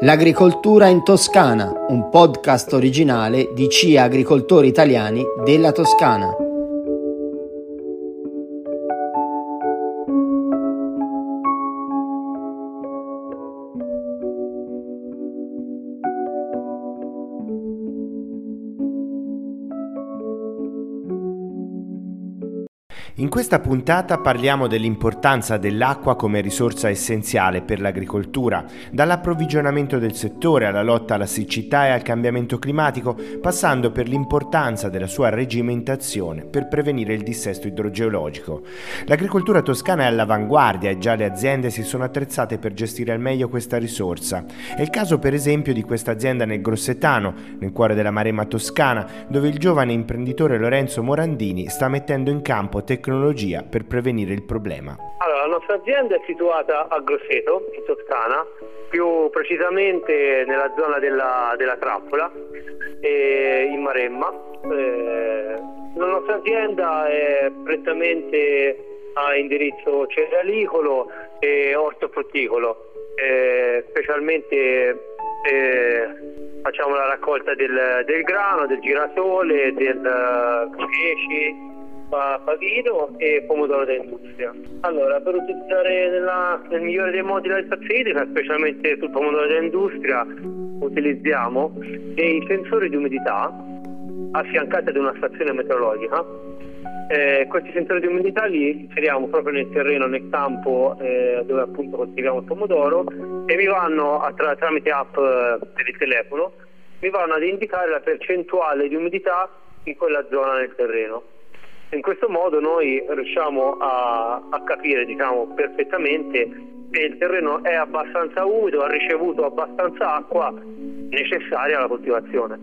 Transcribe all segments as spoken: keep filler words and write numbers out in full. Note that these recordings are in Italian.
L'agricoltura in Toscana, un podcast originale di C I A Agricoltori Italiani della Toscana. In questa puntata parliamo dell'importanza dell'acqua come risorsa essenziale per l'agricoltura, dall'approvvigionamento del settore alla lotta alla siccità e al cambiamento climatico, passando per l'importanza della sua regimentazione per prevenire il dissesto idrogeologico. L'agricoltura toscana è all'avanguardia e già le aziende si sono attrezzate per gestire al meglio questa risorsa. È il caso per esempio di questa azienda nel Grossetano, nel cuore della Maremma toscana, dove il giovane imprenditore Lorenzo Morandini sta mettendo in campo tecnologie tecnologia per prevenire il problema. Allora, la nostra azienda è situata a Grosseto, in Toscana, più precisamente nella zona della, della Trappola, e in Maremma. Eh, la nostra azienda è prettamente a indirizzo cerealicolo e ortofrutticolo, eh, specialmente eh, facciamo la raccolta del, del grano, del girasole, del uh, ceci, pavino e pomodoro da industria. Allora, per utilizzare nella, nel migliore dei modi la risorsa idrica, specialmente sul pomodoro da industria, utilizziamo dei sensori di umidità affiancati ad una stazione meteorologica. Eh, questi sensori di umidità li inseriamo proprio nel terreno, nel campo eh, dove appunto coltiviamo il pomodoro, e mi vanno attra- tramite app eh, per il telefono, mi vanno ad indicare la percentuale di umidità in quella zona del terreno. In questo modo noi riusciamo a, a capire, diciamo, perfettamente se il terreno è abbastanza umido, ha ricevuto abbastanza acqua necessaria alla coltivazione.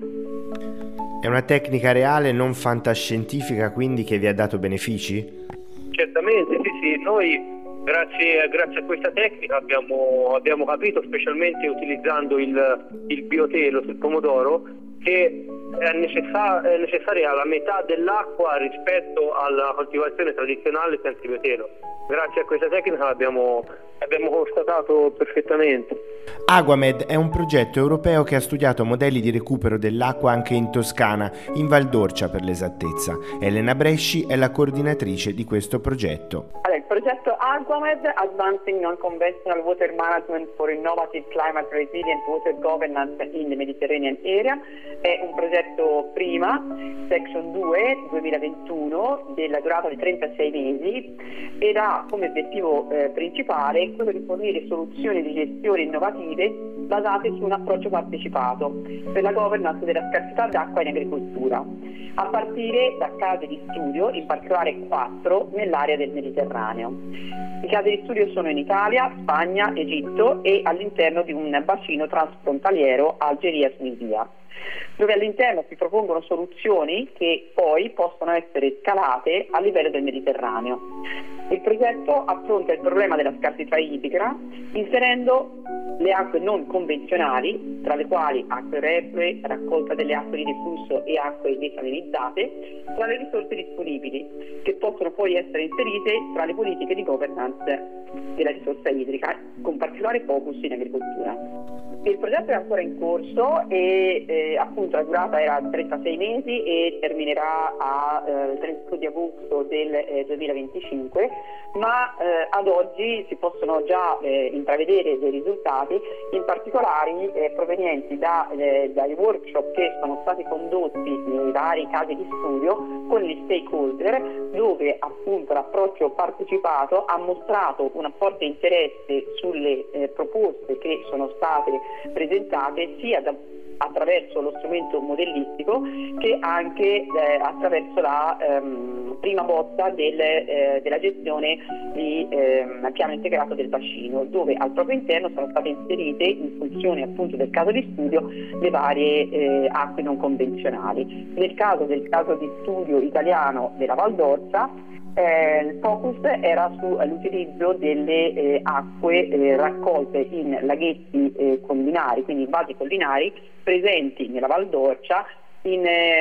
È una tecnica reale, non fantascientifica, quindi, che vi ha dato benefici? Certamente, sì, sì. Noi grazie, grazie a questa tecnica abbiamo, abbiamo capito, specialmente utilizzando il, il biotelo sul pomodoro, che è, necessar- è necessaria la metà dell'acqua rispetto alla coltivazione tradizionale senza biotelo. Grazie a questa tecnica l'abbiamo abbiamo constatato perfettamente. Aguamed è un progetto europeo che ha studiato modelli di recupero dell'acqua anche in Toscana, in Val d'Orcia per l'esattezza. Elena Bresci è la coordinatrice di questo progetto. Allora, il progetto Aguamed, Advancing Non-Conventional Water Management for Innovative Climate Resilient Water Governance in the Mediterranean Area, è un progetto prima, Section due duemilaventuno, della durata di trentasei mesi, ed ha come obiettivo eh, principale quello di fornire soluzioni di gestione innovative basate su un approccio partecipato per la governance della scarsità d'acqua in agricoltura, a partire da case di studio, in particolare quattro nell'area del Mediterraneo. I casi di studio sono in Italia, Spagna, Egitto e all'interno di un bacino transfrontaliero Algeria-Tunisia, dove all'interno si propongono soluzioni che poi possono essere scalate a livello del Mediterraneo. Il progetto affronta il problema della scarsità idrica inserendo le acque non convenzionali, tra le quali acque reflue, raccolta delle acque di deflusso e acque desalinizzate, tra le risorse disponibili, che possono poi essere inserite tra le politiche di governance della risorsa idrica, con particolare focus in agricoltura. Il progetto è ancora in corso e eh, appunto la durata era trentasei mesi e terminerà a, eh, il trentadue di agosto del eh, duemilaventicinque, ma eh, ad oggi si possono già eh, intravedere dei risultati, in particolare eh, provenienti da, eh, dai workshop che sono stati condotti nei vari casi di studio con gli stakeholder, dove appunto l'approccio partecipato ha mostrato un forte interesse sulle eh, proposte che sono state presentate sia da, attraverso lo strumento modellistico che anche eh, attraverso la ehm, prima bozza del, eh, della gestione di ehm, piano integrato del bacino, dove al proprio interno sono state inserite, in funzione appunto del caso di studio, le varie eh, acque non convenzionali. Nel caso del caso di studio italiano della Val d'Orcia, Eh, il focus era sull'utilizzo delle eh, acque eh, raccolte in laghetti eh, collinari, quindi in vasi collinari presenti nella Val d'Orcia, in, eh,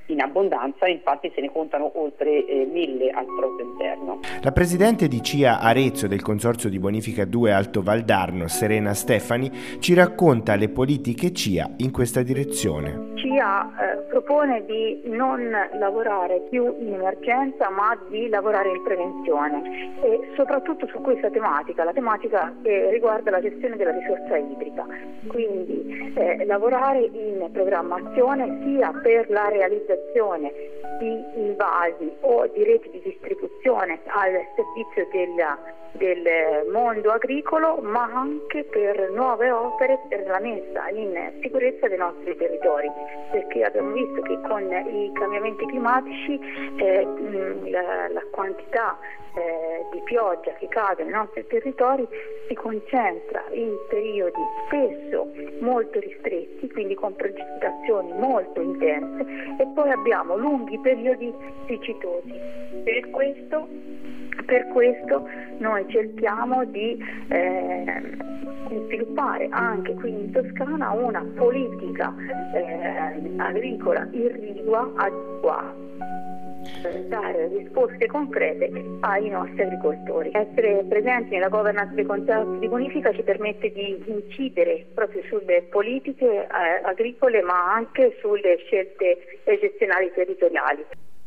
in abbondanza, infatti se ne contano oltre eh, mille al prodotto interno. La presidente di C I A Arezzo del Consorzio di Bonifica due Alto Valdarno, Serena Stefani, ci racconta le politiche C I A in questa direzione. C I A eh, propone di non lavorare più in emergenza ma di lavorare in prevenzione e soprattutto su questa tematica, la tematica che riguarda la gestione della risorsa idrica, quindi eh, lavorare in programmazione sia per la realizzazione di invasi o di reti di distribuzione al servizio della, del mondo agricolo, ma anche per nuove opere per la messa in sicurezza dei nostri territori, perché abbiamo visto che con i cambiamenti climatici eh, la, la quantità eh, di pioggia che cade nei nostri territori si concentra in periodi spesso molto ristretti, quindi con precipitazioni molto intense, e poi abbiamo lunghi periodi siccitosi. Per questo, per questo noi cerchiamo di eh, sviluppare anche qui in Toscana una politica eh, agricola irrigua adeguata, per dare risposte concrete ai nostri agricoltori. Essere presenti nella governance dei consorzi di bonifica ci permette di incidere proprio sulle politiche eh, agricole, ma anche sulle scelte gestionali territoriali.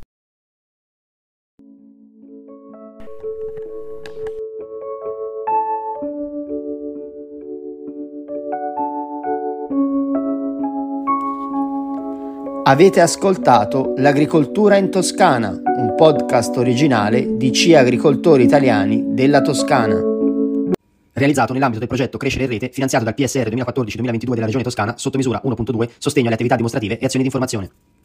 Avete ascoltato L'agricoltura in Toscana, un podcast originale di C I A Agricoltori Italiani della Toscana. Realizzato nell'ambito del progetto Crescere in Rete, finanziato dal P S R duemilaquattordici duemilaventidue della Regione Toscana, sotto misura uno punto due, sostegno alle attività dimostrative e azioni di informazione.